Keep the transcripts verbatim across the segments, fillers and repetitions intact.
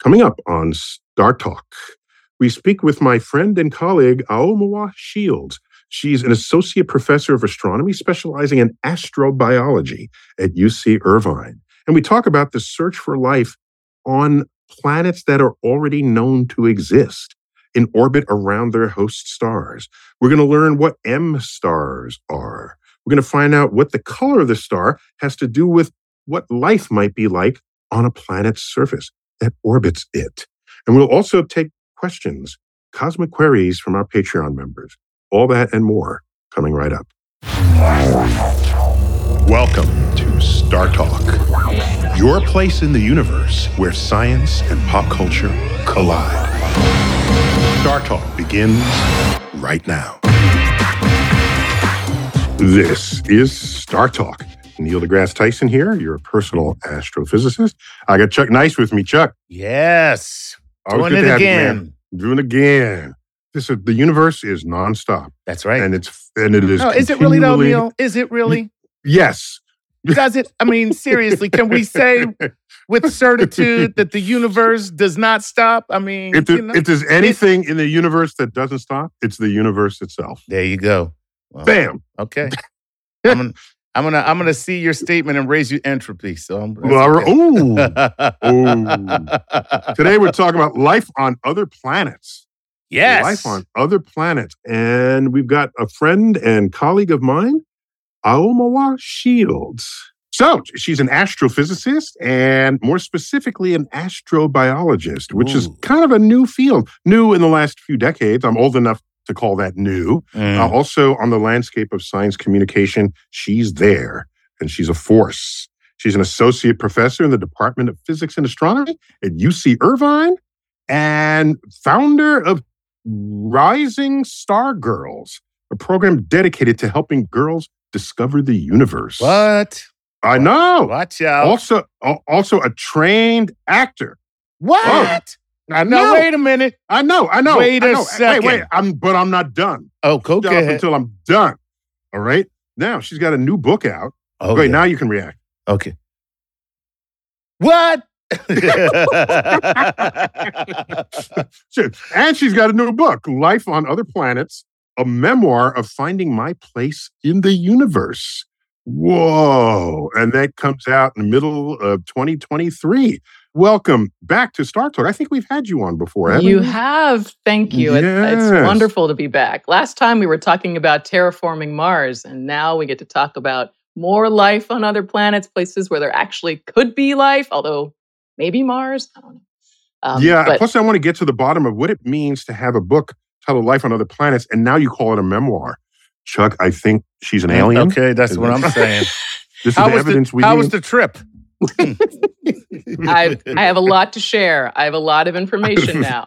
Coming up on Star Talk, we speak with my friend and colleague, Aomawa Shields. She's an associate professor of astronomy specializing in astrobiology at U C Irvine. And we talk about the search for life on planets that are already known to exist in orbit around their host stars. We're going to learn what M stars are. We're going to find out what the color of the star has to do with what life might be like on a planet's surface that orbits it. And we'll also take questions, cosmic queries from our Patreon members. All that and more coming right up. Welcome to Star Talk, your place in the universe where science and pop culture collide. Star Talk begins right now. This is Star Talk. Neil deGrasse Tyson here, your personal astrophysicist. I got Chuck Nice with me. Chuck. Yes. Always Doing good it to have you, again. man. Doing it again. This is, the universe is nonstop. That's right. And it's and it is No, is it really though, continually- Neil? Is it really? Yes. Does it? I mean, seriously, can we say with certitude that the universe does not stop? I mean, If, you there- know, if there's anything in the universe that doesn't stop, it's the universe itself. there you go. Well, Bam. Okay. I'm gonna, I'm gonna, I'm gonna see your statement and raise you entropy. So, I'm, that's Well, okay. ooh. Ooh. Today we're talking about life on other planets. Yes. Life on other planets. And we've got a friend and colleague of mine, Aomawa Shields. So she's an astrophysicist and more specifically an astrobiologist, which is Ooh. kind of a new field. New in the last few decades. I'm old enough to call that new. Mm. Uh, also on the landscape of science communication, she's there and she's a force. She's an associate professor in the Department of Physics and Astronomy at U C Irvine and founder of Rising Star Girls, a program dedicated to helping girls discover the universe. What? I know. Watch out. Also, al- also a trained actor. What? I No, know. wait a minute. I know. I know. Wait I a know. second. Wait, wait. I'm, but I'm not done. Oh, go Shut up ahead. until I'm done. All right. Now she's got a new book out. Oh, wait. yeah. Now you can react. Okay. What? Sure. And she's got a new book, Life on Other Planets, a memoir of finding my place in the universe. Whoa. And that comes out in the middle of twenty twenty-three. Welcome back to Star Talk. I think we've had you on before, haven't You we? have. Thank you. It- It's Yes. wonderful to be back. Last time we were talking about terraforming Mars, and now we get to talk about more life on other planets, places where there actually could be life, although maybe Mars. I don't know. Um, yeah. but Plus, I want to get to the bottom of what it means to have a book titled Life on Other Planets, and now you call it a memoir. Chuck, I think she's an alien. Okay, that's what I'm saying. This is How the was evidence the, we how need. was the trip? I, I have a lot to share. I have a lot of information now.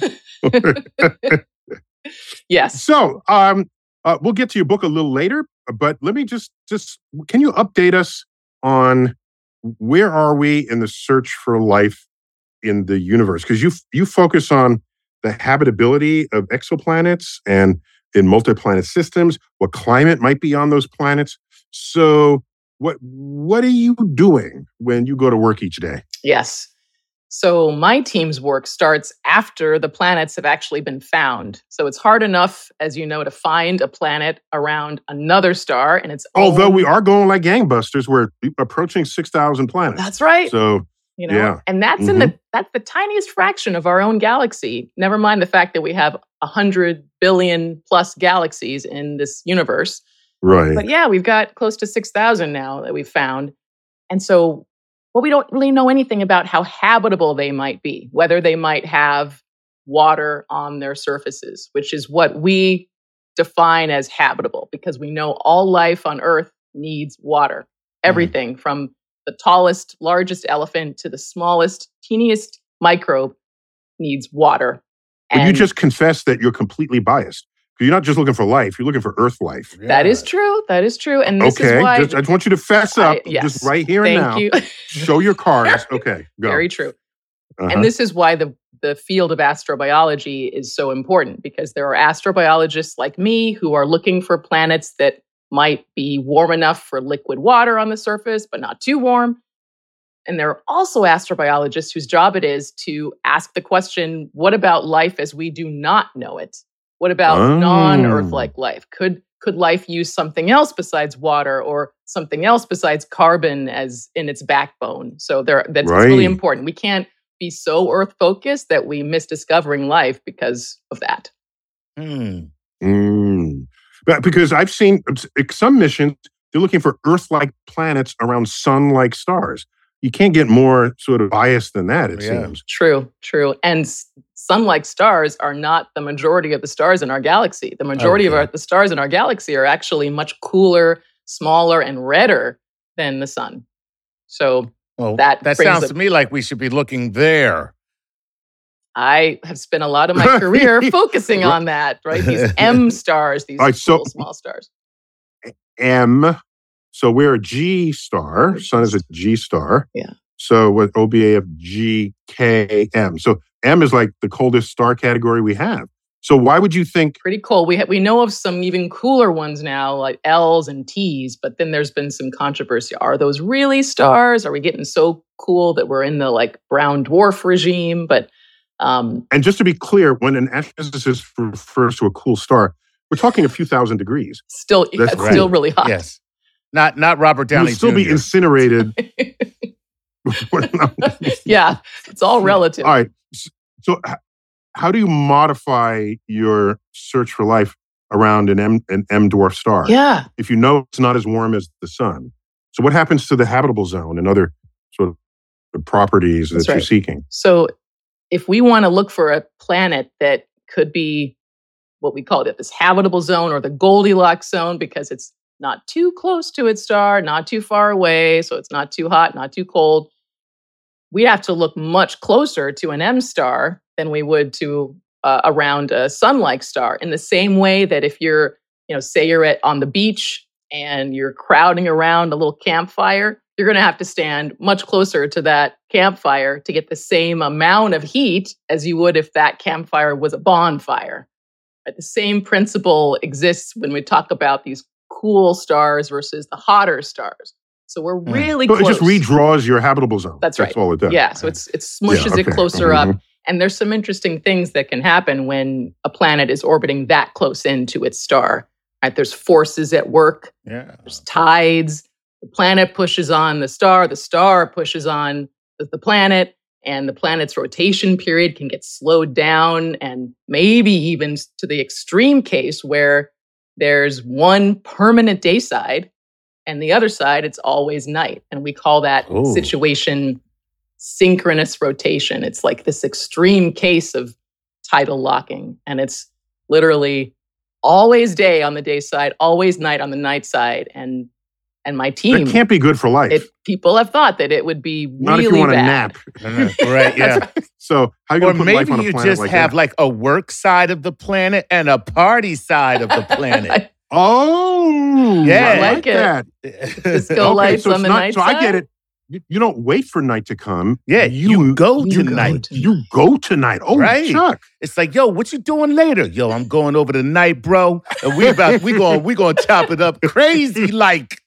Yes. So, um, uh, we'll get to your book a little later, but let me just, just, can you update us on where are we in the search for life in the universe? Because you, you focus on the habitability of exoplanets and in multi-planet systems, what climate might be on those planets. So what, what are you doing when you go to work each day? Yes. So my team's work starts after the planets have actually been found. So it's hard enough, as you know, to find a planet around another star and its Although own- we are going like gangbusters, we're approaching six thousand planets. That's right. So You know, yeah. and that's in the that's the tiniest fraction of our own galaxy. Never mind the fact that we have a hundred billion plus galaxies in this universe. right. But yeah, we've got close to six thousand now that we've found, and so well, we don't really know anything about how habitable they might be, whether they might have water on their surfaces, which is what we define as habitable, because we know all life on Earth needs water. Everything from the tallest, largest elephant to the smallest, teeniest microbe needs water. But you And just confessed that you're completely biased. Because you're not just looking for life, you're looking for Earth life. that is true. That is true. And this Okay, is why. just, I just want you to fess up, I- yes. just right here and Thank now. you. Show your cards. Okay, go. Very true. Uh-huh. And this is why the, the field of astrobiology is so important, because there are astrobiologists like me who are looking for planets that might be warm enough for liquid water on the surface, but not too warm. And there are also astrobiologists whose job it is to ask the question, what about life as we do not know it? What about Oh. non-Earth-like life? Could could life use something else besides water or something else besides carbon as in its backbone? So there, that's it's really Right. important. We can't be so Earth-focused that we miss discovering life because of that. Hmm. Mm. But because I've seen some missions, they're looking for Earth-like planets around sun-like stars. You can't get more sort of biased than that, it Yeah. seems. True, true. And s- sun-like stars are not the majority of the stars in our galaxy. The majority of Okay. our, the stars in our galaxy are actually much cooler, smaller, and redder than the sun. So Well, That that brings sounds a- to me like we should be looking there. I have spent a lot of my career focusing on that, right? These M stars, these All right, so- cool small stars. M. So we're a G star. Sun is a G star. Yeah. So what O B A F G K M. So M is like the coldest star category we have. So why would you think? Pretty cool. We ha- we know of some even cooler ones now, like L's and T's. But then there's been some controversy. Are those really stars? Are we getting so cool that we're in the like brown dwarf regime? But um, And just to be clear, when an astrophysicist refers to a cool star, we're talking a few thousand degrees. still, That's it's right. still really hot. Yes. Not not Robert You'll Downey still be Junior incinerated. Yeah, it's all relative. All right. S- So h- how do you modify your search for life around an M an M dwarf star? Yeah. If you know it's not as warm as the sun. So what happens to the habitable zone and other sort of properties That's that you're right. seeking? So if we want to look for a planet that could be what we call it, this habitable zone or the Goldilocks zone, because it's not too close to its star, not too far away, so it's not too hot, not too cold, we have to look much closer to an M star than we would to uh, around a sun-like star. In the same way that if you're, you know, say you're at on the beach and you're crowding around a little campfire, you're going to have to stand much closer to that campfire to get the same amount of heat as you would if that campfire was a bonfire. Right? The same principle exists when we talk about these cool stars versus the hotter stars. So we're Hmm. really So it close. just redraws your habitable zone. That's right. That's all it does. Yeah, so it's it smushes Yeah, it okay. closer Mhm. up. And there's some interesting things that can happen when a planet is orbiting that close into its star. Right? There's forces at work. Yeah. There's tides. The planet pushes on the star. The star pushes on the, the planet. And the planet's rotation period can get slowed down, and maybe even to the extreme case where there's one permanent day side and the other side, it's always night. And we call that Ooh. situation synchronous rotation. It's like this extreme case of tidal locking. And it's literally always day on the day side, always night on the night side. And and my team, It can't be good for life. it, people have thought that it would be Not really if you want to bad. nap. Right, yeah. So how are you Or going to put life maybe on a you planet just like have that? like a work side of the planet and a party side of the planet. Oh, Yeah. I I like like it. that. Disco lights so on it's the not- night So I side? get it. You, you don't wait for night to come. Yeah, you go You go tonight. to- You go tonight. Oh, Right. Chuck. It's like, yo, what you doing later? Yo, I'm going over tonight, bro. And we about we going we going to chop it up crazy like.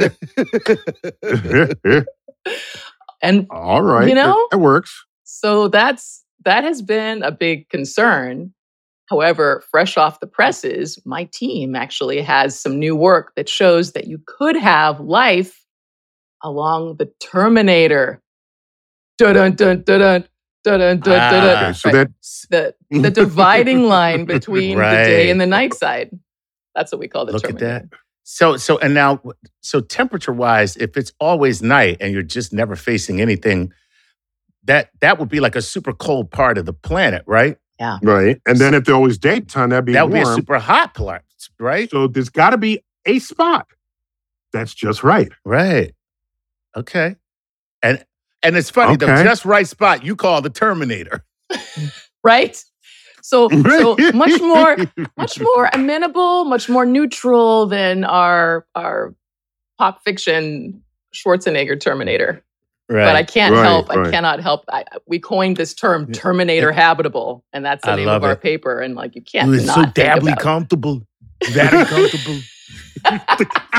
And All right. You know? It, it works. so that's that has been a big concern. However, fresh off the presses, my team actually has some new work that shows that you could have life along the Terminator. Dun dun dun dun dun dun dun dun. Ah, dun. Okay, so Right. that the the dividing line between the day Right. and the night side. That's what we call the Look at Terminator. that. So so and now so temperature wise, if it's always night and you're just never facing anything, that that would be like a super cold part of the planet, right? right. And then if there was daytime, that'd be That would be a warm. super hot part, right? So there's got to be a spot that's just right. Right. Okay. And and it's funny, the Okay. just right spot you call the Terminator. Right? So so much more much more amenable, much more neutral than our our pop fiction Schwarzenegger Terminator. Right. But I can't Right, help. I right. cannot help. I, we coined this term Terminator habitable, and that's the I name love of our it. paper. And like you can't Ooh, it's not so think dabbly about it. comfortable. Very comfortable.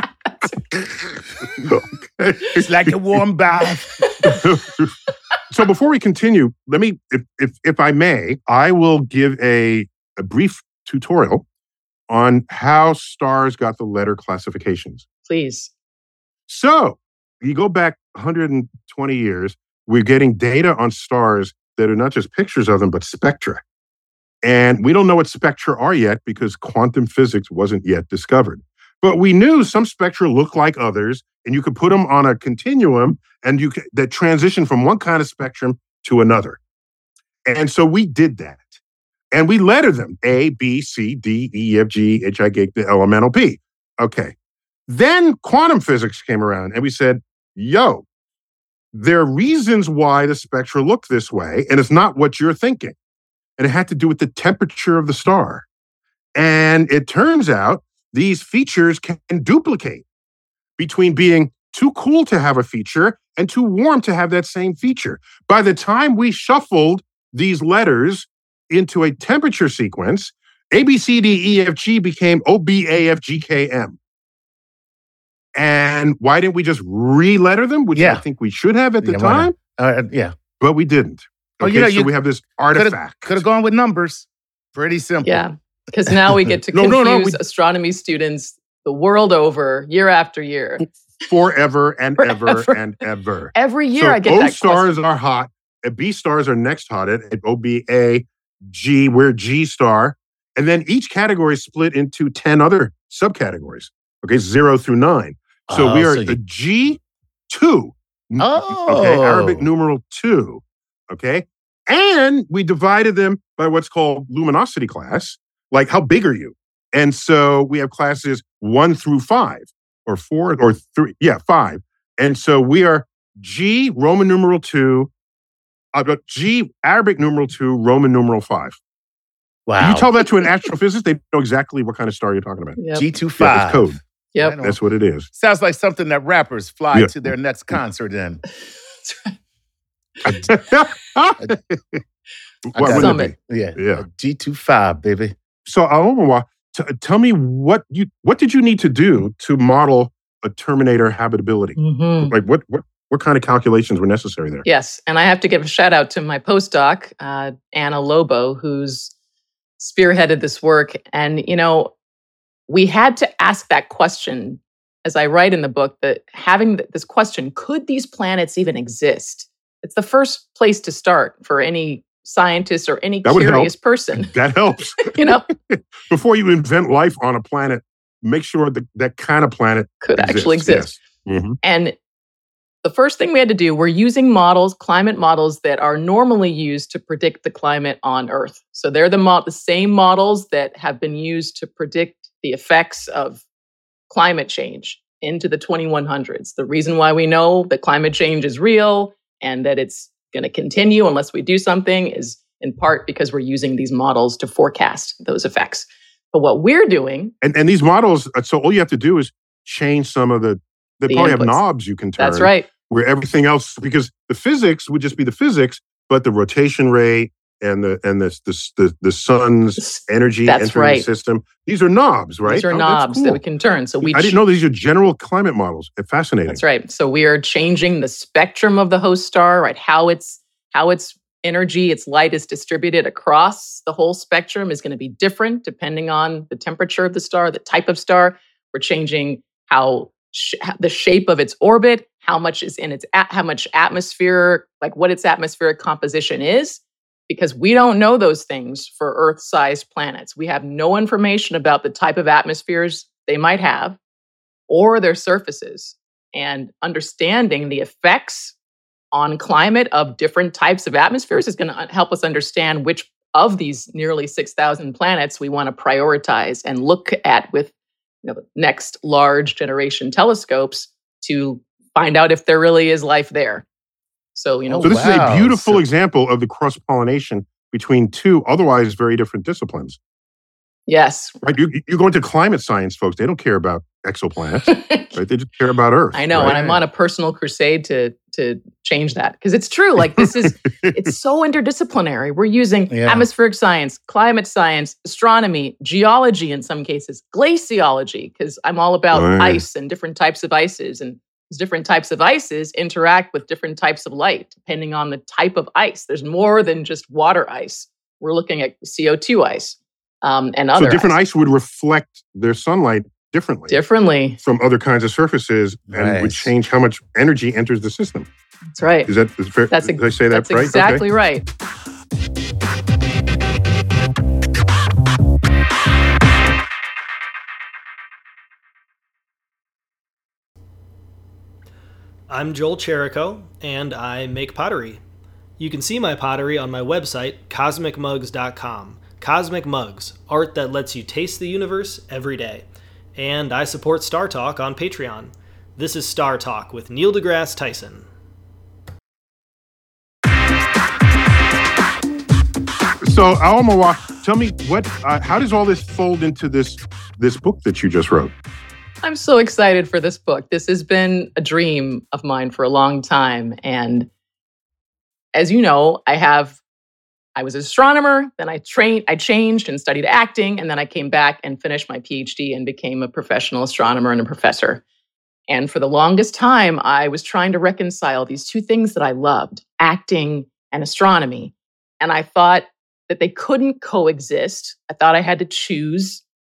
Okay. It's like a warm bath. So before we continue, let me, if if, if I may, I will give a, a brief tutorial on how stars got the letter classifications. Please. So you go back one hundred twenty years, we're getting data on stars that are not just pictures of them, but spectra. And we don't know what spectra are yet because quantum physics wasn't yet discovered. But we knew some spectra look like others, and you could put them on a continuum and you could, that transition from one kind of spectrum to another. And so we did that. And we lettered them A, B, C, D, E, F, G, H, I, K, L, M, N, O, P. Okay. Then quantum physics came around and we said, yo, there are reasons why the spectra look this way, and it's not what you're thinking. And it had to do with the temperature of the star. And it turns out these features can duplicate between being too cool to have a feature and too warm to have that same feature. By the time we shuffled these letters into a temperature sequence, A, B, C, D, E, F, G became O, B, A, F, G, K, M. And why didn't we just re-letter them, which Yeah. I think we should have at the Yeah, why time? not? Uh, yeah. But we didn't. Well, Okay, you know, so you we have this Could artifact. have gone with numbers. Pretty simple. Yeah. Because now we get to No, confuse no, no, we- astronomy students the world over, year after year. Forever and ever Forever. and ever. Every year so I get O that stars question. are hot, and B stars are next hottest, and O, B, A, G, we're G star. And then each category is split into ten other subcategories. Okay, zero through nine. So Oh, we are so you- a G two. Oh. Okay, Arabic numeral two. Okay. And we divided them by what's called luminosity class. Like, how big are you? And so we have classes one through five, or four, or three. Yeah, five. And so we are G, Roman numeral two, uh, G, Arabic numeral two, Roman numeral five. Wow. You tell that to an astrophysicist, they know exactly what kind of star you're talking about. Yep. G two Yeah, five. it's code. Yep. I know. That's what it is. Sounds like something that rappers fly Yeah. to their next concert in. What got wouldn't it Summit. be? Yeah. Yeah. G two five, baby. So, Aomawa, t- tell me what you what did you need to do to model a Terminator habitability? Mhm. Like, what what what kind of calculations were necessary there? Yes. And I have to give a shout out to my postdoc, uh, Anna Lobo, who's spearheaded this work. And, you know, we had to ask that question, as I write in the book, that having th- this question, could these planets even exist? It's the first place to start for any scientist or any That would curious help. person. That helps. You know, Before you invent life on a planet, make sure that that kind of planet could actually exist. Yes. Mhm. And the first thing we had to do, we're using models, climate models that are normally used to predict the climate on Earth. So they're the, mo- the same models that have been used to predict the effects of climate change into the twenty-one hundreds. The reason why we know that climate change is real and that it's going to continue unless we do something is in part because we're using these models to forecast those effects. But what we're doing, And and these models, uh, so all you have to do is change some of the. They The probably have inputs. knobs you can turn. that's right. Where everything else, because the physics would just be the physics, but the rotation rate and the and the the the, the sun's energy That's entering right. the system. These are knobs, right? These are Oh, that's knobs that cool. we can turn. So we I didn't know these are general climate models. It's fascinating. That's right. So we are changing the spectrum of the host star, right? How its how its energy, its light is distributed across the whole spectrum is going to be different depending on the temperature of the star, the type of star. We're changing how sh- the shape of its orbit, how much is in its a- how much atmosphere, like what its atmospheric composition is, because we don't know those things for Earth-sized planets. We have no information about the type of atmospheres they might have or their surfaces. And understanding the effects on climate of different types of atmospheres is going to help us understand which of these nearly six thousand planets we want to prioritize and look at with you know, the next large generation telescopes to find out if there really is life there. So, you know, So this is Wow. a beautiful So- example of the cross pollination between two otherwise very different disciplines. yes. Right? You you go into climate science, folks. They don't care about exoplanets. Right? They just care about Earth. I know, right? and I'm on a personal crusade to to change that. Because it's true. Like this is, it's so interdisciplinary. We're using Yeah. atmospheric science, climate science, astronomy, geology in some cases, glaciology, because I'm all about Right. ice and different types of ices. And those different types of ices interact with different types of light, depending on the type of ice. There's more than just water ice. We're looking at C O two ice um, and other So different ice. ice would reflect their sunlight differently differently. from other kinds of surfaces and would Right. change how much energy enters the system. That's right. Is that is fair? That's Did I say that That's right? exactly Okay. right. I'm Joel Cherico, and I make pottery. You can see my pottery on my website, cosmic mugs dot com. Cosmic Mugs, art that lets you taste the universe every day. And I support Star Talk on Patreon. This is Star Talk with Neil deGrasse Tyson. So, Aomawa, tell me what? Uh, how does all this fold into this this book that you just wrote? I'm so excited for this book. This has been a dream of mine for a long time. And as you know, I have, I was an astronomer, then I trained, I changed and studied acting, and then I came back and finished my PhD and became a professional astronomer and a professor. And for the longest time, I was trying to reconcile these two things that I loved, acting and astronomy. And I thought that they couldn't coexist. I thought I had to choose.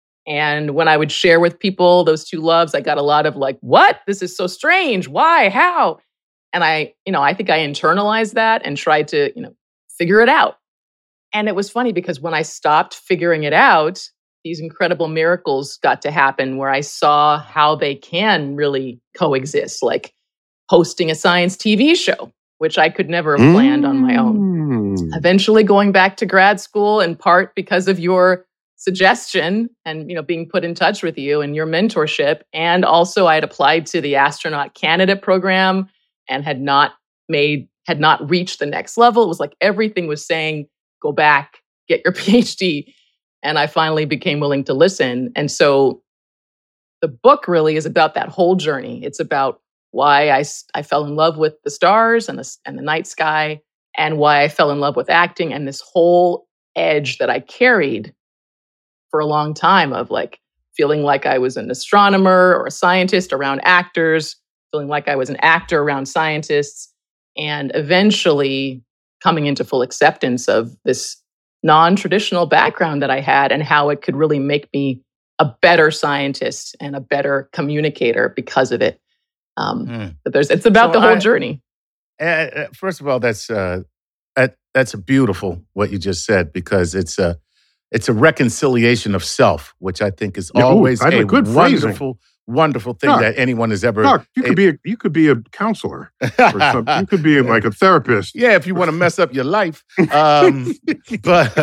And when I would share with people those two loves, I got a lot of like, what? This is so strange. Why? How? And I, you know, I think I internalized that and tried to, you know, figure it out. And it was funny because when I stopped figuring it out, these incredible miracles got to happen where I saw how they can really coexist, like hosting a science T V show, which I could never have planned on my own. Mm. Eventually going back to grad school in part because of your suggestion and, you know, being put in touch with you and your mentorship. And also I had applied to the astronaut candidate program and had not made, had not reached the next level. It was like everything was saying, go back, get your PhD. And I finally became willing to listen. And so the book really is about that whole journey. It's about why I, I fell in love with the stars and the, and the night sky, and why I fell in love with acting and this whole edge that I carried for a long time of like feeling like I was an astronomer or a scientist around actors, feeling like I was an actor around scientists, and eventually coming into full acceptance of this non-traditional background that I had and how it could really make me a better scientist and a better communicator because of it. Um, Mm. but there's, it's about So the whole I- journey. Uh, uh, first of all, that's uh, that, that's a beautiful what you just said, because it's a it's a reconciliation of self, which I think is Yeah, ooh, always I have a a good phrasing. wonderful, wonderful thing Doc, that anyone has ever. Doc, you could a- be a you could be a counselor or something. You could be like a therapist. Yeah, if you want to mess up your life, um, but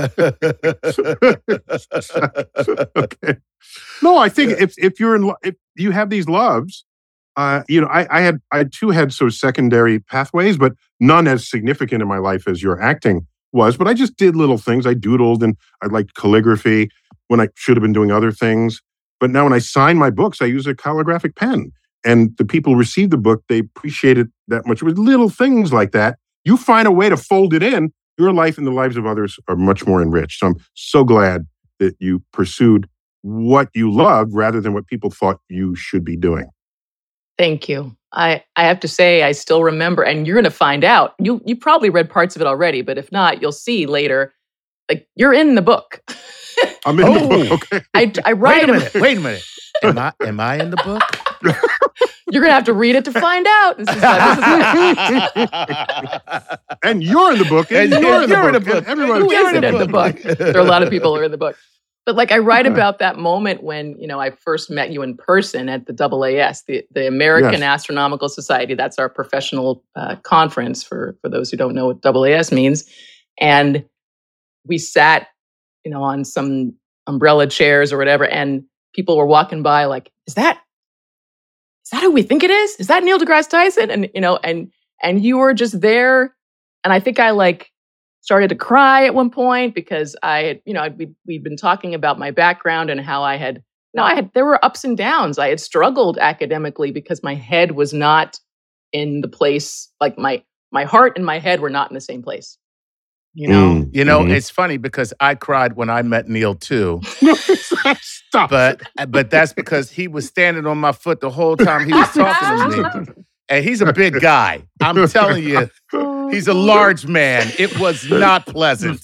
Okay. No, I think if if you're in lo- if you have these loves, uh, you know, I, I had I too had sort of secondary pathways, but none as significant in my life as your acting was. But I just did little things. I doodled and I liked calligraphy when I should have been doing other things. But now when I sign my books, I use a calligraphic pen, and the people who receive the book, they appreciate it that much. With little things like that, you find a way to fold it in. Your life and the lives of others are much more enriched. So I'm so glad that you pursued what you loved rather than what people thought you should be doing. Thank you. I, I have to say, I still remember, and you're going to find out. You you probably read parts of it already, but if not, you'll see later. Like you're in the book. I'm in the Oh. book. Okay. I, I write wait a ab- minute, wait a minute. Am I am I in the book? You're going to have to read it to find out. This is, this is And you're in the book. And, And you're, in, you're the in the book. book. And everyone, Who You're isn't in in the the book? book. There are a lot of people who are in the book. But like I write about that moment when, you know, I first met you in person at the A A S, the, the American Yes. Astronomical Society. That's our professional uh, conference for, for those who don't know what A A S means. And we sat, you know, on some umbrella chairs or whatever, and people were walking by like, is that, is that who we think it is? Is that Neil deGrasse Tyson? And, you know, and, and you were just there. And I think I like started to cry at one point because I had, you know, I'd, we, we'd been talking about my background and how I had, you know, I had, there were ups and downs. I had struggled academically because my head was not in the place, like my my heart and my head were not in the same place. You know? Mm, You know, mhm. it's funny because I cried when I met Neil too, Stop. but but that's because he was standing on my foot the whole time he was talking to me. And he's a big guy. I'm telling you, he's a large man. It was not pleasant.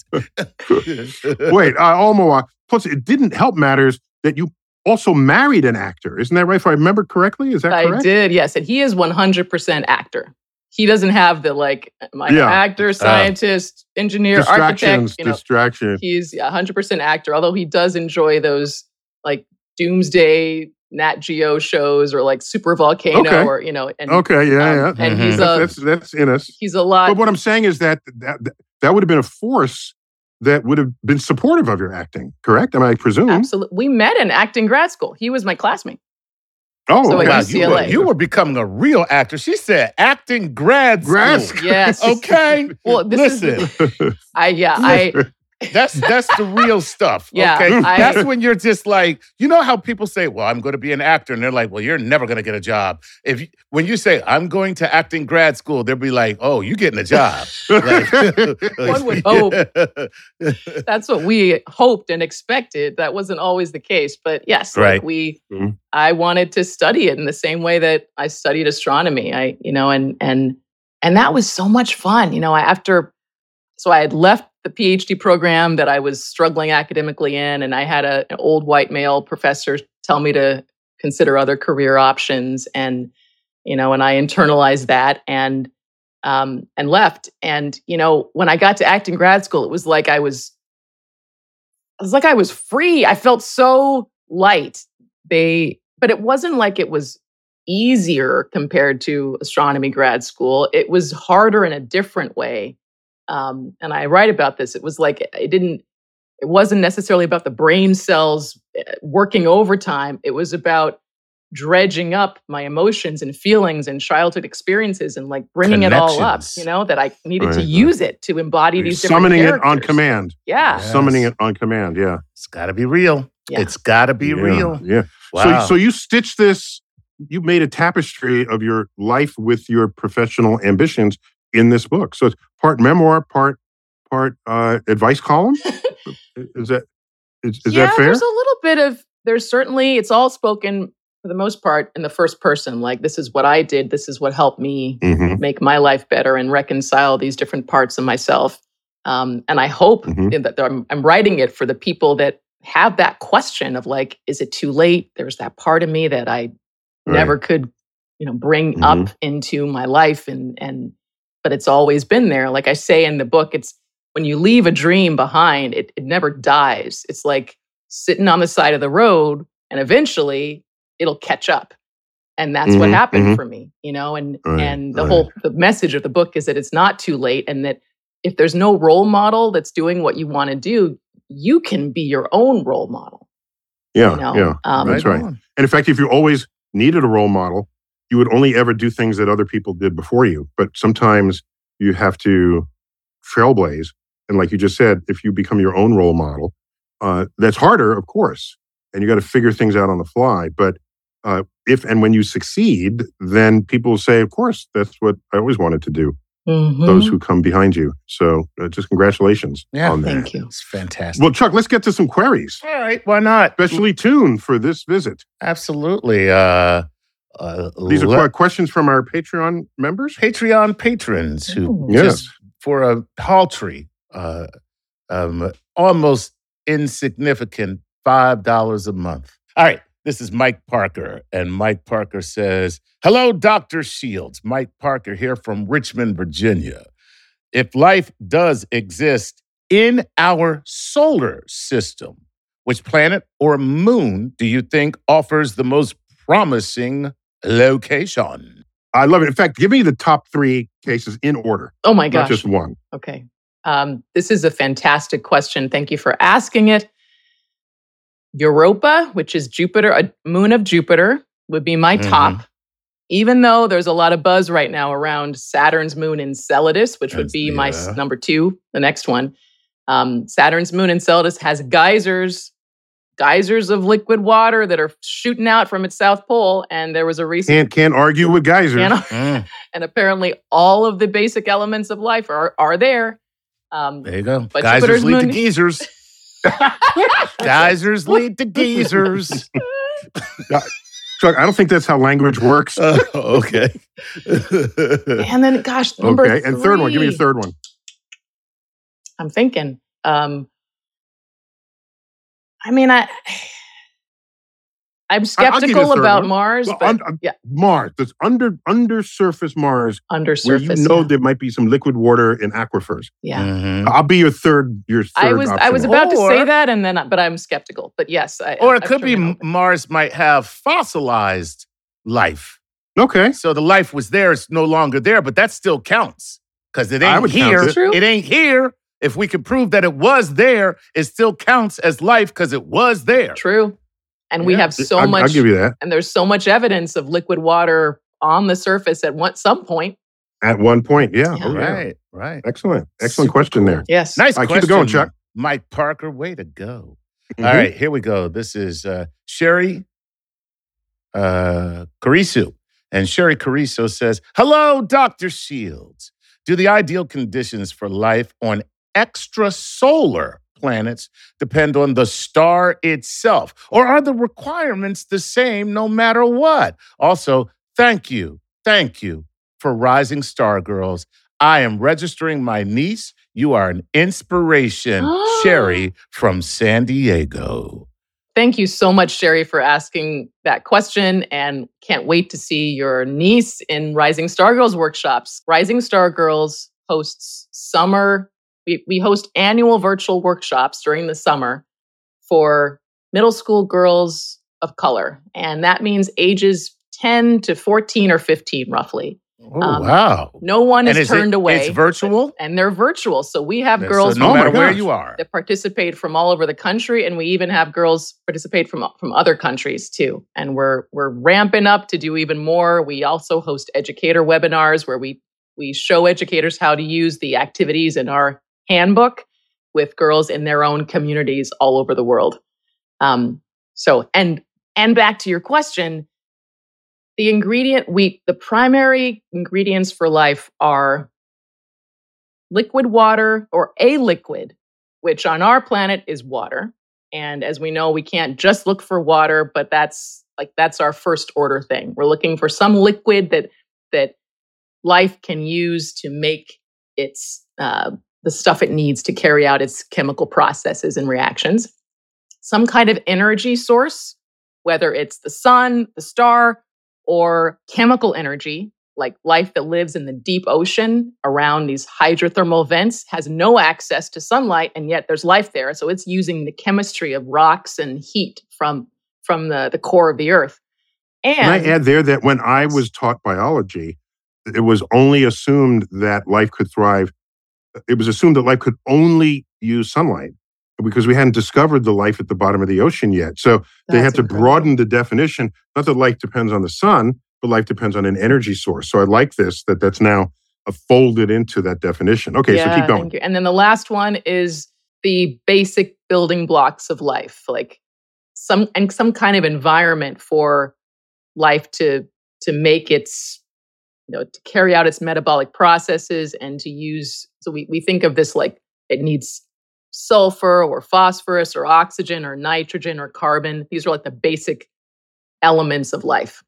Wait, uh, Omawa. Plus, it didn't help matters that you also married an actor. Isn't that right? If I remember correctly, is that I correct? did, yes. And he is one hundred percent actor. He doesn't have the like, my Yeah. actor, scientist, engineer, architect. Distractions, You know, distraction. he's yeah, one hundred percent actor, although he does enjoy those like doomsday Nat Geo shows or like Super Volcano Okay. or, you know, and, Okay, yeah, um, yeah. and Mhm. he's That's, a, that's that's in us. he's a lot. But what I'm saying is that that that would have been a force that would have been supportive of your acting, correct? Am I presume? Absolutely. We met in acting grad school. He was my classmate. Oh, So okay. at Wow, U C L A. you, were, you were becoming a real actor. She said acting grad school. Grad school. Yes. Okay. Well, this Listen, is, I, yeah, I, that's that's the real stuff. Yeah, okay. I- That's when you're just like, you know how people say, well, I'm going to be an actor. And they're like, well, you're never going to get a job. If you, when you say, I'm going to acting grad school, they'll be like, oh, you getting a job. Like- One would hope. that's what we hoped and expected. That wasn't always the case, but yes, Right. like we, Mhm. I wanted to study it in the same way that I studied astronomy. I, you know, and and and that was so much fun. You know, I, after, so I had left the PhD program that I was struggling academically in, and I had a, an old white male professor tell me to consider other career options, and you know, and I internalized that and um, and left. And you know, when I got to acting grad school, it was like I was, it was like I was free. I felt so light. They, but it wasn't like it was easier compared to astronomy grad school. It was harder in a different way. Um, and I write about this. It was like it didn't. It wasn't necessarily about the brain cells uh, working overtime. It was about dredging up my emotions and feelings and childhood experiences and like bringing it all up. Connections. You know, that I needed to Right, use it to embody these different Summoning it on characters. command. Yeah. Yes. Summoning it on command, yeah. It's got to be real. Yeah. It's got to be yeah, real. Yeah. Wow. So, so you stitched this, you made a tapestry of your life with your professional ambitions in this book. So it's part memoir, part part uh, advice column. Is that is, is yeah, that fair? there's a little bit of, there's certainly, it's all spoken for the most part in the first person. Like, this is what I did. This is what helped me Mhm. make my life better and reconcile these different parts of myself. Um, and I hope Mhm. that I'm, I'm writing it for the people that have that question of like, is it too late? There's that part of me that I never could, you know, bring Mhm. up into my life. And, and, but it's always been there. Like I say in the book, it's when you leave a dream behind, it, it never dies. It's like sitting on the side of the road and eventually it'll catch up. And that's what Mhm, happened mhm. for me, you know, and, Right, and the right. whole, the message of the book is that it's not too late. And that if there's no role model that's doing what you want to do, you can be your own role model. Yeah, you know, yeah. um, That's right. on. And in fact, if you always needed a role model, you would only ever do things that other people did before you. But sometimes you have to trailblaze. And like you just said, if you become your own role model, uh, that's harder, of course. And you got to figure things out on the fly. But uh, if and when you succeed, then people say, of course, that's what I always wanted to do. Mhm. Those who come behind you. So uh, just congratulations Yeah, on that. Thank you. It's fantastic. Well, Chuck, let's get to some queries, All right, why not? specially tuned for this visit. Absolutely. Uh, uh, These are le- que- questions from our Patreon members. Patreon patrons who Ooh. Yes. just for a paltry, uh, um, almost insignificant five dollars a month. All right, this is Mike Parker, and Mike Parker says, "Hello, Doctor Shields. Mike Parker here from Richmond, Virginia. If life does exist in our solar system, which planet or moon do you think offers the most promising location?" I love it. In fact, give me the top three cases in order, Oh my not gosh. just one. Okay. Um, this is a fantastic question. Thank you for asking it. Europa, which is Jupiter, a moon of Jupiter, would be my Mhm. top. Even though there's a lot of buzz right now around Saturn's moon Enceladus, which would That's- be my s- yeah. number two, the next one. Um, Saturn's moon Enceladus has geysers geysers of liquid water that are shooting out from its south pole. And there was a recent Can't can't argue with geysers. Can't- Mm, and apparently all of the basic elements of life are are there. Um, there you go. But Geysers Jupiter's lead to moon- geezers. Geysers lead to geezers. Chuck, I don't think that's how language works. Uh, okay. and then, gosh, number Okay, and third one. Give me a three. third one. I'm thinking. Um, I mean, I I'm I'll give you a skeptical third about one. Mars, Well, but un- un- yeah, Mars. That's under undersurface Mars, under where you surface. know yeah. there might be some liquid water in aquifers. yeah. Mhm. I'll be your third. Your third. I was I option was there. about to say Or- that, and then but I'm skeptical. But yes, I, Or it I'm could sure be we know. M- Mars might have fossilized life. Okay. So the life was there, it's no longer there, but that still counts because it I ain't would count here. it. True. It ain't here. If we can prove that it was there, it still counts as life because it was there. True, and we Yeah. have so I'll, much. I'll give you that. and there's so much evidence of liquid water on the surface at one some point. At one point, yeah. Yeah. Oh, yeah. Right, right. Excellent. Excellent Super question cool. there. Yes. Nice All right, question. keep it going, Chuck. Mike Parker, way to go. Mhm. All right, here we go. This is uh, Sherry uh, Cariso. And Sherry Cariso says, hello, Doctor Shields. Do the ideal conditions for life on extrasolar planets depend on the star itself? Or are the requirements the same no matter what? Also, thank you, thank you for Rising Star Girls. I am registering my niece. You are an inspiration, Sherry from San Diego. Thank you so much, Sherry, for asking that question, and can't wait to see your niece in Rising Star Girls workshops. Rising Star Girls hosts summer, we, we host annual virtual workshops during the summer for middle school girls of color. And that means ages ten to fourteen or fifteen, roughly. Oh, Um, wow. No one And is is it- turned away. It's virtual? And they're virtual. So we have Yeah, girls so no Oh my matter where gosh. you are. that participate from all over the country, and we even have girls participate from from other countries too. And we're we're ramping up to do even more. We also host educator webinars where we we show educators how to use the activities in our handbook with girls in their own communities all over the world. Um, so and and back to your question, the ingredient we the primary ingredients for life are liquid water or a liquid, which on our planet is water. And as we know, we can't just look for water, but that's like that's our first order thing. We're looking for some liquid that that life can use to make its uh, the stuff it needs to carry out its chemical processes and reactions. Some kind of energy source, whether it's the sun, the star, or chemical energy, like life that lives in the deep ocean around these hydrothermal vents, has no access to sunlight, and yet there's life there. So it's using the chemistry of rocks and heat from, from the, the core of the earth. And Can I add there that when I was taught biology, it was only assumed that life could thrive. It was assumed that life could only use sunlight because we hadn't discovered the life at the bottom of the ocean yet. So they had That's to incredible. broaden the definition. Not that life depends on the sun, but life depends on an energy source. So I like this, that that's now uh, folded into that definition. Okay, Yeah, so keep going. thank you. And then the last one is the basic building blocks of life, like some and some kind of environment for life to to make its, you know, to carry out its metabolic processes and to use. So we we think of this like it needs sulfur or phosphorus or oxygen or nitrogen or carbon. These are like the basic elements of life.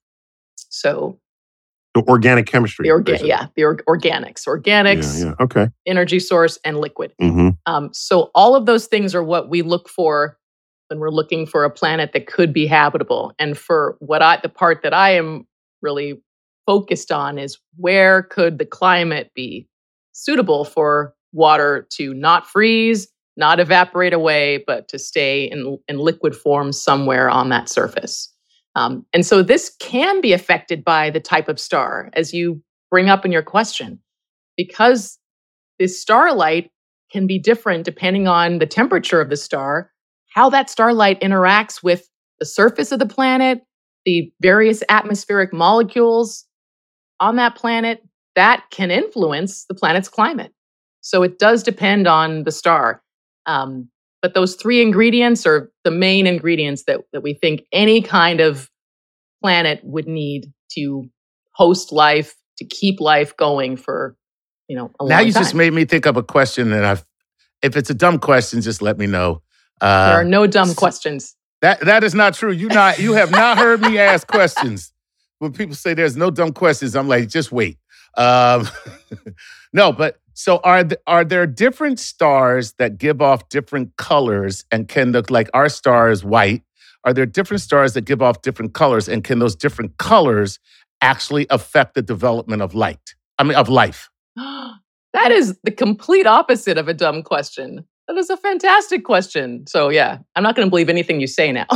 So The organic chemistry. the orga- basically. yeah, the or- organics, organics, Yeah, yeah. Okay. energy source, and liquid. hmm Um, so all of those things are what we look for when we're looking for a planet that could be habitable. And for what I, the part that I am really focused on is where could the climate be suitable for water to not freeze, not evaporate away, but to stay in, in liquid form somewhere on that surface. Um, and so this can be affected by the type of star, as you bring up in your question, because this starlight can be different depending on the temperature of the star, how that starlight interacts with the surface of the planet, the various atmospheric molecules on that planet. That can influence the planet's climate. So it does depend on the star. Um, but those three ingredients are the main ingredients that, that we think any kind of planet would need to host life, to keep life going for, you know, a long Now you time. just made me think of a question, and I've, if it's a dumb question, just let me know. Uh, there are no dumb questions. That that is not true. You not you have not heard me ask questions. When people say there's no dumb questions, I'm like, just wait. Um, no, but so are th- are there different stars that give off different colors and can look like our star is white? Are there different stars that give off different colors, and can those different colors actually affect the development of light? I mean, of life. That is the complete opposite of a dumb question. That is a fantastic question. So yeah, I'm not going to believe anything you say now.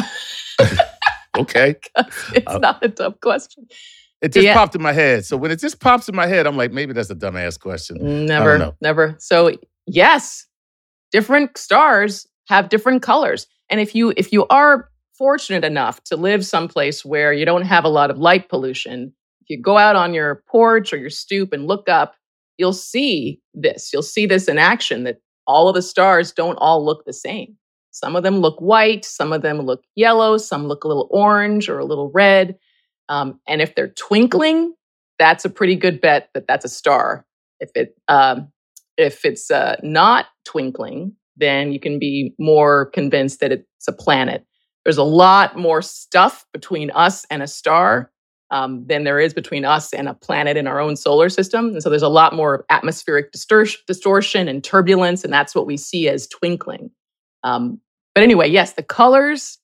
Okay. It's Uh, not a dumb question. It just Yeah. popped in my head. So when it just pops in my head, I'm like, maybe that's a dumbass question. Never, know. never. So yes, different stars have different colors. And if you if you are fortunate enough to live someplace where you don't have a lot of light pollution, if you go out on your porch or your stoop and look up, you'll see this. You'll see this in action, that all of the stars don't all look the same. Some of them look white, some of them look yellow, some look a little orange or a little red. Um, and if they're twinkling, that's a pretty good bet that that's a star. If it um, if it's uh, not twinkling, then you can be more convinced that it's a planet. There's a lot more stuff between us and a star um, than there is between us and a planet in our own solar system. And so there's a lot more atmospheric distor- distortion and turbulence, and that's what we see as twinkling. Um, but anyway, yes, the colors,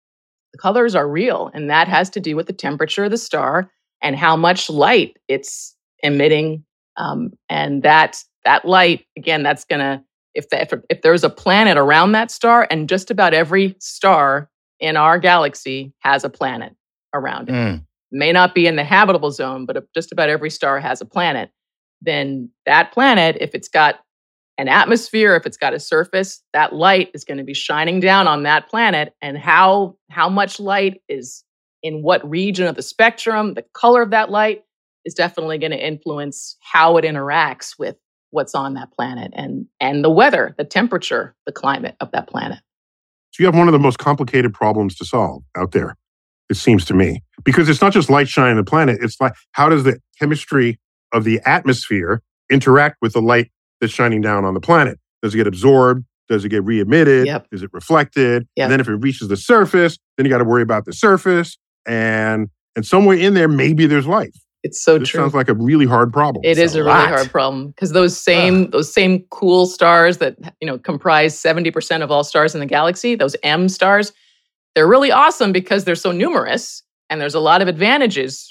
the colors are real, and that has to do with the temperature of the star and how much light it's emitting. Um, and that that light, again, that's gonna, if, the, if if there's a planet around that star, and just about every star in our galaxy has a planet around it. Mm. May not be in the habitable zone, but just about every star has a planet. Then that planet, if it's got an atmosphere, if it's got a surface, that light is going to be shining down on that planet. And how how much light is in what region of the spectrum, the color of that light is definitely going to influence how it interacts with what's on that planet and and the weather, the temperature, the climate of that planet. So you have one of the most complicated problems to solve out there, it seems to me. Because it's not just light shining on the planet, it's like, how does the chemistry of the atmosphere interact with the light that's shining down on the planet? Does it get absorbed? Does it get re-emitted? Yep. Is it reflected? Yep. And then if it reaches the surface, then you got to worry about the surface. And and somewhere in there, maybe there's life. It's so This true. sounds like a really hard problem. It is a a really lot. hard problem because those same those same cool stars that, you know, comprise seventy percent of all stars in the galaxy, those M stars, they're really awesome because they're so numerous, and there's a lot of advantages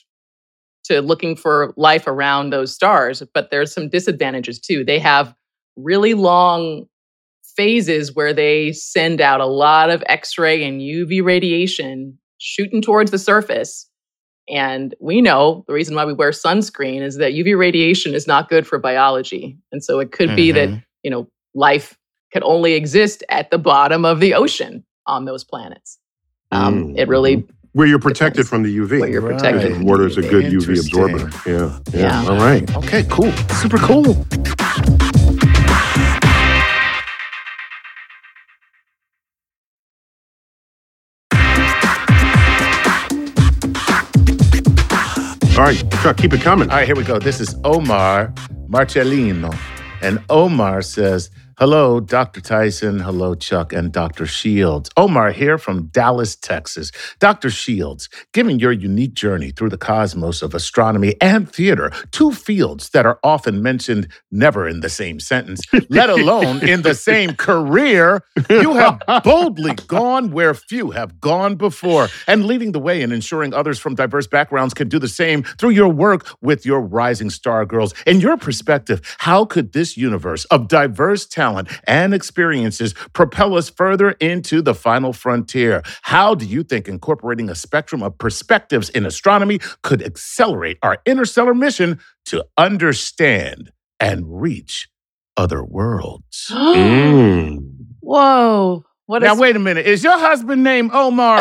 to looking for life around those stars, but there's some disadvantages too. They have really long phases where they send out a lot of X-ray and U V radiation shooting towards the surface. And we know the reason why we wear sunscreen is that U V radiation is not good for biology. And so it could be that, Mhm. you know, life could only exist at the bottom of the ocean on those planets. Um, Mm. It really, Where you're protected Depends. from the U V. Where you're protected. Right. Water is a good U V Interesting. absorber. Yeah. Yeah. Yeah. All right. Okay, cool. Super cool. All right, Chuck, keep it coming. All right, here we go. This is Omar Marcellino. And Omar says, hello, Doctor Tyson. Hello, Chuck and Doctor Shields. Omar here from Dallas, Texas. Doctor Shields, given your unique journey through the cosmos of astronomy and theater, two fields that are often mentioned never in the same sentence, let alone in the same career, you have boldly gone where few have gone before and leading the way in ensuring others from diverse backgrounds can do the same through your work with your Rising Star Girls. In your perspective, how could this universe of diverse talent and experiences propel us further into the final frontier? How do you think incorporating a spectrum of perspectives in astronomy could accelerate our interstellar mission to understand and reach other worlds? Mm. whoa, what Now, is wait a minute. Is your husband named Omar?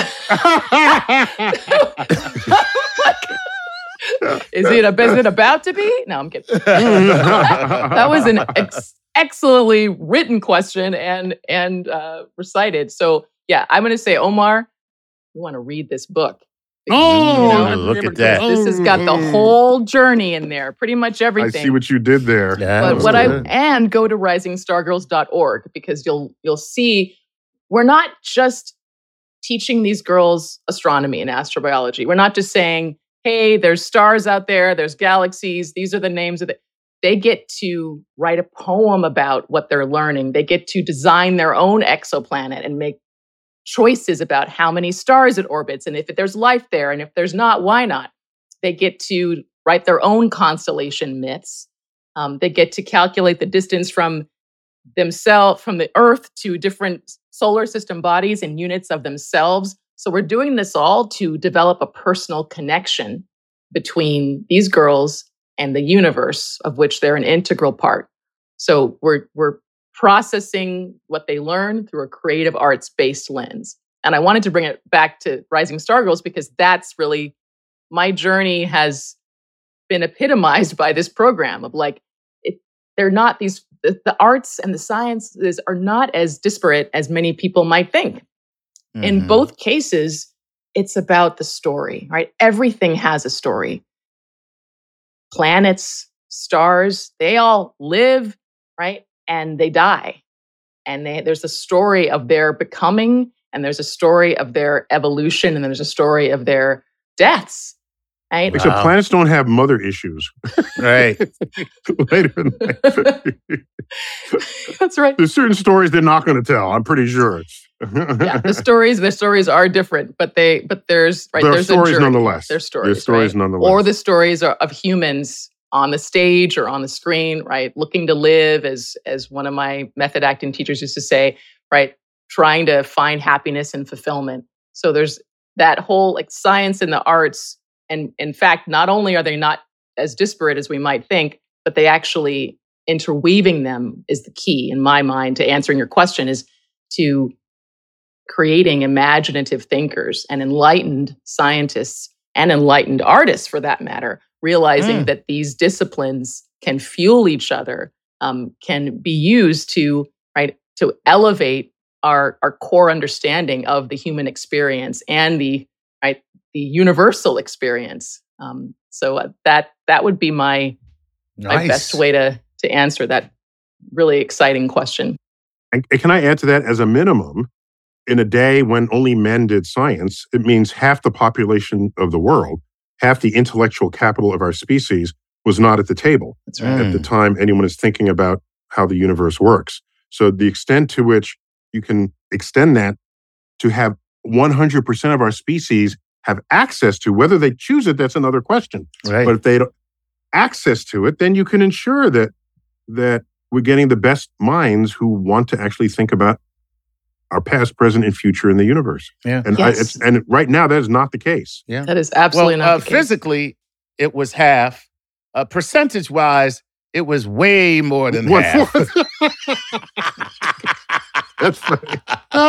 Is it, a, is it about to be? No, I'm kidding. That was an ex- excellently written question and and uh, recited. So yeah, I'm going to say, Omar, you want to read this book. Oh, You know, I look remember at that. This has got the Mm. whole journey in there, pretty much I everything. see what you did there. Yeah, But was what I good. and go to rising star girls dot org because you'll you'll see we're not just teaching these girls astronomy and astrobiology. We're not just saying, hey, there's stars out there, there's galaxies, these are the names of the. They get to write a poem about what they're learning. They get to design their own exoplanet and make choices about how many stars it orbits and if there's life there, and if there's not, why not? They get to write their own constellation myths. Um, they get to calculate the distance from themselves, from the Earth to different solar system bodies and units of themselves. So we're doing this all to develop a personal connection between these girls and the universe, of which they're an integral part. So we're we're processing what they learn through a creative arts-based lens. And I wanted to bring it back to Rising Star Girls because that's really my journey has been epitomized by this program of like, it, they're not these, the, the arts and the sciences are not as disparate as many people might think. Mm-hmm. In both cases, it's about the story, right? Everything has a story. Planets, stars, they all live, right? And they die. And they, there's a story of their becoming, and there's a story of their evolution, and then there's a story of their deaths. Right? Except Wow. planets don't have mother issues. Right. Later in life. That's right. There's certain stories they're not going to tell, I'm pretty sure. Yeah, the stories, the stories are different, but they, but there's right. There are there's stories a journey. nonetheless. There's stories. There's stories right? nonetheless. Or the stories are of humans on the stage or on the screen, right? Looking to live, as as one of my method acting teachers used to say, right? Trying to find happiness and fulfillment. So there's that whole like science and the arts. And in fact, not only are they not as disparate as we might think, but they actually interweaving them is the key in my mind to answering your question, is to creating imaginative thinkers and enlightened scientists and enlightened artists, for that matter, realizing mm. that these disciplines can fuel each other, um, can be used to right to elevate our our core understanding of the human experience and the right the universal experience. Um, so uh, that that would be my Nice. my best way to to answer that really exciting question. And can I add to that, as a minimum, in a day when only men did science, it means half the population of the world, half the intellectual capital of our species was not at the table That's right. at the time anyone is thinking about how the universe works. So the extent to which you can extend that to have one hundred percent of our species have access to, whether they choose it, that's another question. Right. But if they don't access to it, then you can ensure that that we're getting the best minds who want to actually think about our past, present, and future in the universe. Yeah. And Yes. I, it's, and right now that is not the case. Yeah. That is absolutely well, not uh, the case. physically, it was half. Uh, percentage-wise, it was way more than One half. fourth. That's funny.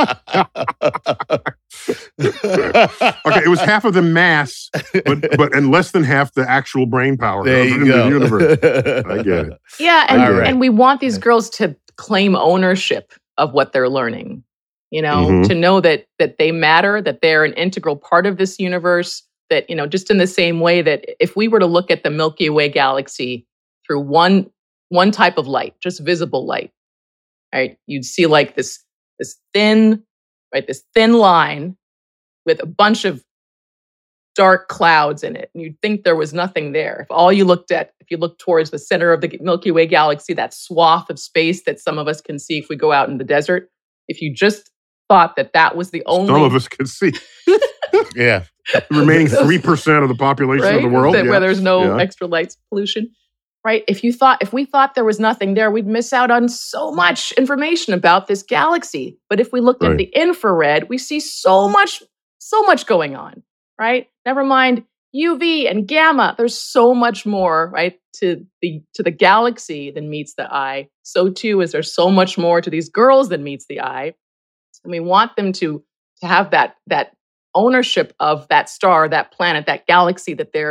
Okay, it was half of the mass, but but and less than half the actual brain power There of you in go. the universe. I get it. Yeah, and, All right. and we want these girls to claim ownership of what they're learning. You know, Mhm. to know that that they matter, that they're an integral part of this universe. That, you know, just in the same way that if we were to look at the Milky Way galaxy through one one type of light, just visible light, right? You'd see like this this thin, right, this thin line with a bunch of dark clouds in it. And you'd think there was nothing there. If all you looked at, if you look towards the center of the Milky Way galaxy, that swath of space that some of us can see if we go out in the desert, if you just thought that that was the only... Some of us can see. Yeah. The remaining three percent of the population right? of the world. That, yeah. Where there's no Yeah. extra light pollution. Right? If you thought, if we thought there was nothing there, we'd miss out on so much information about this galaxy. But if we looked Right. at the infrared, we see so much, so much going on, right? Never mind U V and gamma. There's so much more, right, to the to the galaxy than meets the eye. So too is there so much more to these girls than meets the eye. And we want them to to have that that ownership of that star, that planet, that galaxy that they're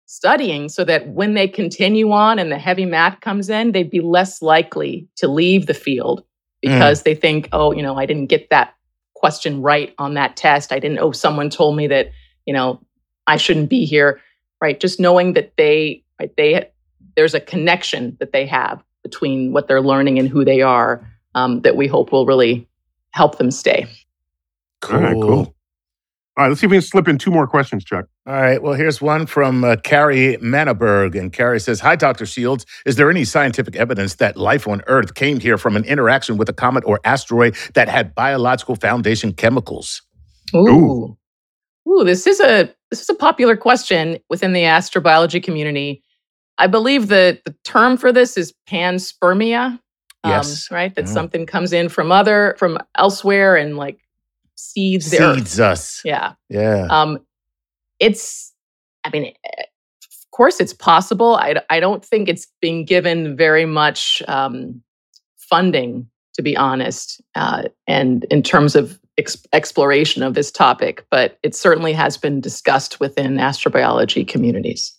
studying so that when they continue on and the heavy math comes in, they'd be less likely to leave the field because mm. they think, oh, you know, I didn't get that question right on that test. I didn't, oh, someone told me that, you know, I shouldn't be here, right? Just knowing that they, right, they, there's a connection that they have between what they're learning and who they are, um, that we hope will really help them stay. Cool. All right, cool. All right, let's see if we can slip in two more questions, Chuck. All right, well, here's one from uh, Carrie Manneberg. And Carrie says, hi, Doctor Shields. Is there any scientific evidence that life on Earth came here from an interaction with a comet or asteroid that had biological foundation chemicals? Ooh. Ooh, Ooh this is a this is a popular question within the astrobiology community. I believe that the term for this is panspermia. Yes. Um, right? That mm. something comes in from other, from elsewhere and like seeds the earth. Seeds us. Yeah. Yeah. Um, it's, I mean, of course it's possible. I, I don't think it's being given very much um, funding, to be honest, uh, and in terms of ex- exploration of this topic, but it certainly has been discussed within astrobiology communities.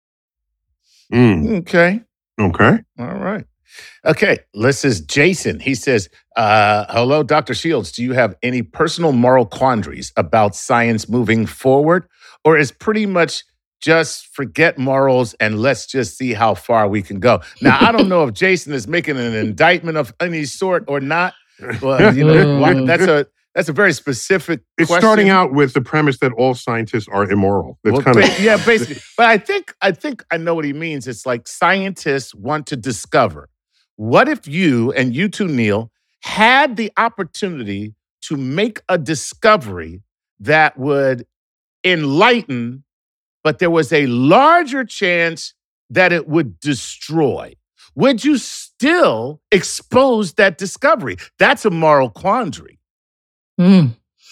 Mm. Okay. Okay. All right. Okay, this is Jason. He says, uh, hello, Doctor Shields. Do you have any personal moral quandaries about science moving forward? Or is pretty much just forget morals and let's just see how far we can go? Now, I don't know if Jason is making an indictment of any sort or not. Well, you know, that's a that's a very specific It's question. starting out with the premise that all scientists are immoral. That's well, kind ba- of yeah, basically. But I think I think I know what he means. It's like scientists want to discover. What if you, and you too, Neil, had the opportunity to make a discovery that would enlighten, but there was a larger chance that it would destroy? Would you still expose that discovery? That's a moral quandary. Mm.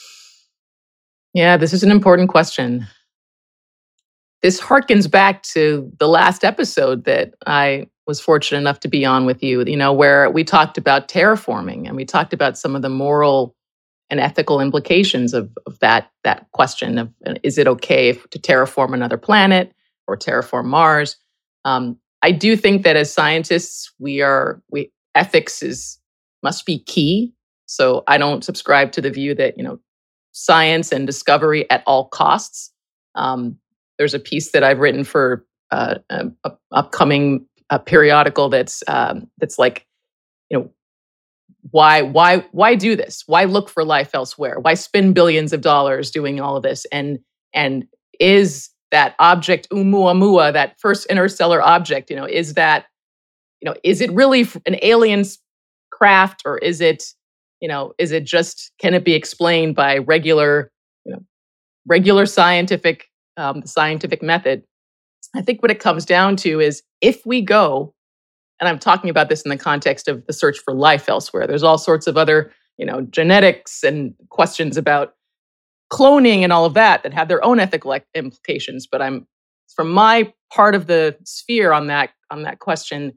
Yeah, this is an important question. This harkens back to the last episode that I was fortunate enough to be on with you, you know, where we talked about terraforming and we talked about some of the moral and ethical implications of, of that, that question of, is it okay if, to terraform another planet or terraform Mars? Um, I do think that as scientists, we are, we ethics is, must be key. So I don't subscribe to the view that, you know, science and discovery at all costs. Um, there's a piece that I've written for uh, an upcoming a periodical that's um, that's like, you know, why why why do this? Why look for life elsewhere? Why spend billions of dollars doing all of this? And and is that object Oumuamua, that first interstellar object, you know, is that, you know, is it really an alien craft, or is it, you know, is it just, can it be explained by regular, you know, regular scientific um, scientific method? I think what it comes down to is, if we go, and I'm talking about this in the context of the search for life elsewhere, there's all sorts of other, you know, genetics and questions about cloning and all of that that have their own ethical implications. But I'm, from my part of the sphere on that, on that question,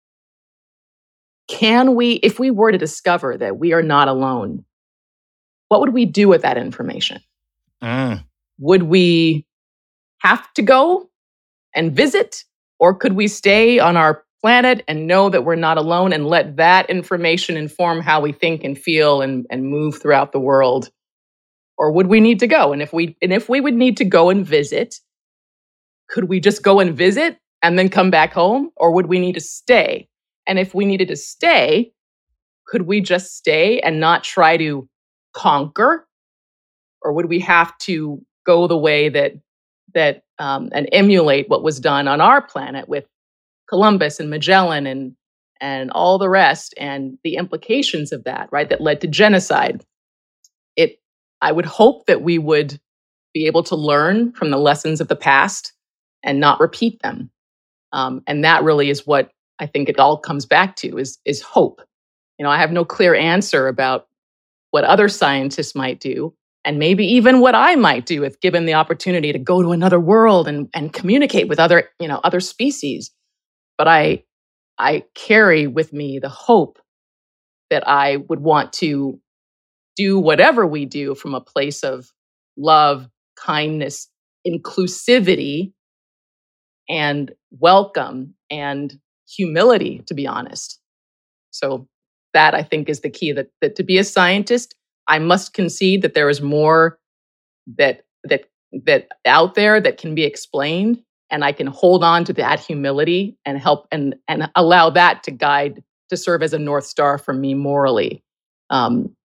can we, if we were to discover that we are not alone, what would we do with that information? Mm. Would we have to go and visit? Or could we stay on our planet and know that we're not alone and let that information inform how we think and feel and, and move throughout the world? Or would we need to go? And if we and if we would need to go and visit, could we just go and visit and then come back home? Or would we need to stay? And if we needed to stay, could we just stay and not try to conquer? Or would we have to go the way that that um, and emulate what was done on our planet with Columbus and Magellan and and all the rest, and the implications of that, right, that led to genocide? It, I would hope that we would be able to learn from the lessons of the past and not repeat them. Um, and that really is what I think it all comes back to, is is hope. You know, I have no clear answer about what other scientists might do, and maybe even what I might do if given the opportunity to go to another world and, and communicate with other, you know, other species. But I, I carry with me the hope that I would want to do whatever we do from a place of love, kindness, inclusivity, and welcome and humility, to be honest. So that, I think, is the key, that, that to be a scientist, I must concede that there is more that that that out there that can be explained, and I can hold on to that humility and help and and allow that to guide, to serve as a North Star for me morally. Um,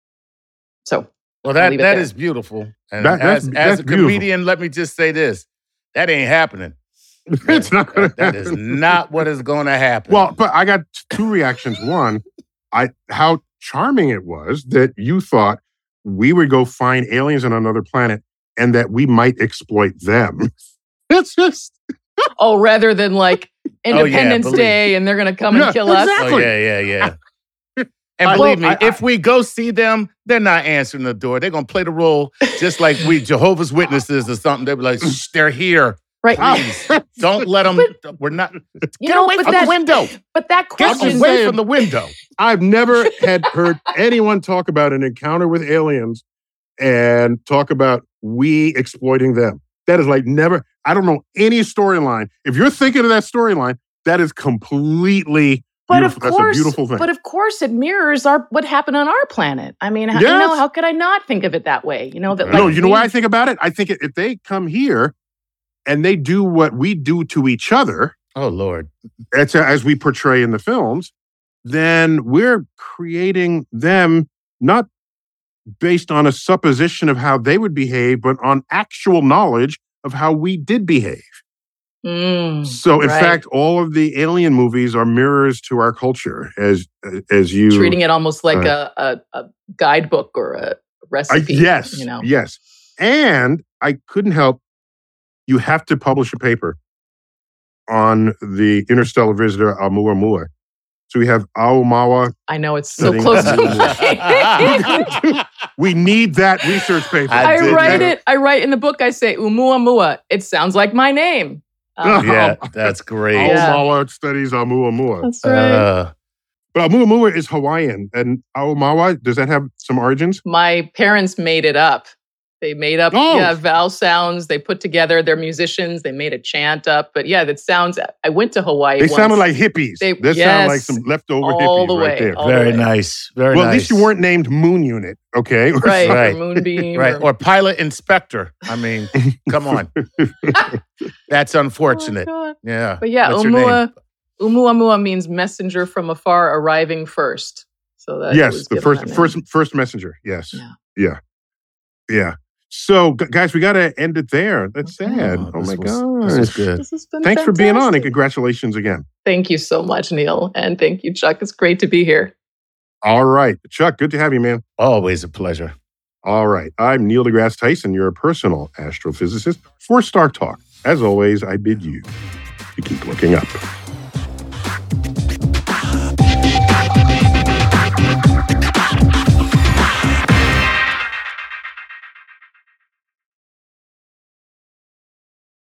so well, that that is beautiful. And that, as, that's, as that's a comedian, beautiful. let me just say this: that ain't happening. It's not going to That happen. is not what is going to happen. Well, but I got two reactions. One, I how charming it was that you thought we would go find aliens on another planet and that we might exploit them. It's just... oh, rather than like Independence oh, yeah, Day and they're going to come Yeah, and kill exactly. us. Oh, yeah, yeah, yeah. And I- believe me, I- I- if we go see them, they're not answering the door. They're going to play the role just like we Jehovah's Witnesses or something. They'll be like, shh, they're here. Right. Please, don't let them. We're not. You Get know, away but from that- the window. But that Get question, away saying- from the window. I've never had heard anyone talk about an encounter with aliens and talk about we exploiting them. That is like never, I don't know any storyline. If you're thinking of that storyline, that is completely but of beautiful. That's a course, beautiful thing. but of course, it mirrors our what happened on our planet. I mean, how, you Yes. know, how could I not think of it that way? You know that. Like, no, you know we- what I think about it? I think if they come here and they do what we do to each other, Oh, Lord. as, as we portray in the films, then we're creating them not based on a supposition of how they would behave, but on actual knowledge of how we did behave. Mm, So, in right. fact, all of the alien movies are mirrors to our culture, as as you treating it almost like uh, a, a a guidebook or a I- recipe. yes, you know. yes. And I couldn't help. You have to publish a paper on the interstellar visitor Oumuamua. So we have Aomawa. I know it's so Sitting- close to me. We need that research paper. I I did write that. it. I write in the book. I say Oumuamua. It sounds like my name. Um, Yeah, that's great. Yeah. Aomawa studies Oumuamua. That's right. Uh, But Oumuamua is Hawaiian, and Aomawa, does that have some origins? My parents made it up. They made up Oh. yeah vowel sounds. They put together. They're musicians. They made a chant up. But yeah, that sounds. I went to Hawaii. They once. sounded like hippies. They- They sound like yes. some leftover All hippies the right way, there. all very the way. nice. Very Well, nice. at least you weren't named Moon Unit, okay? right, Right. or Moonbeam, Right. or- Or pilot inspector. I mean, come on. That's unfortunate. Oh, God. Yeah. But yeah, What's your name? Umua, Oumuamua means messenger from afar arriving first. So that Yes, was the given first that name. first first messenger. Yes. Yeah. Yeah. Yeah. So, gu- guys, we got to end it there. That's sad. Oh, Oh, this my was- gosh. This is good. This has been Thanks for being on, and fantastic. congratulations again. Thank you so much, Neil. And thank you, Chuck. It's great to be here. All right. Chuck, good to have you, man. Always a pleasure. All right. I'm Neil deGrasse Tyson, your personal astrophysicist for Star Talk. As always, I bid you to keep looking up.